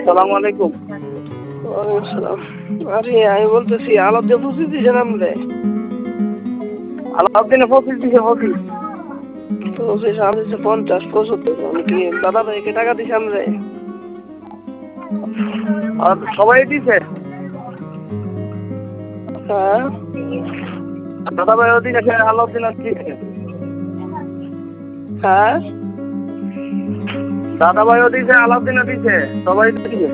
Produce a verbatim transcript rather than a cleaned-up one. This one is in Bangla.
সালাম আলাইকুম। ওয়ালাইকুম আসসালাম। আরে আমি বলতেছি আলাদা পঁচিশ দিয়েছেন আপনি? আলাউদ্দিনে পঁচিশ দিছে পঁচিশ। পঁচিশ আমি দিচ্ছি পঞ্চাশ পঁচাত্তর। আমি কি দাদা ভাইকে টাকা দিছি আমরা? আর সবাই দিছে। হ্যাঁ দাদা ভাই ওদিন আছে, আলাউদ্দিন আসছে। হ্যাঁ দাদা ভাইও দিছে, আলাউদ্দিনও দিছে, সবাই দিছে।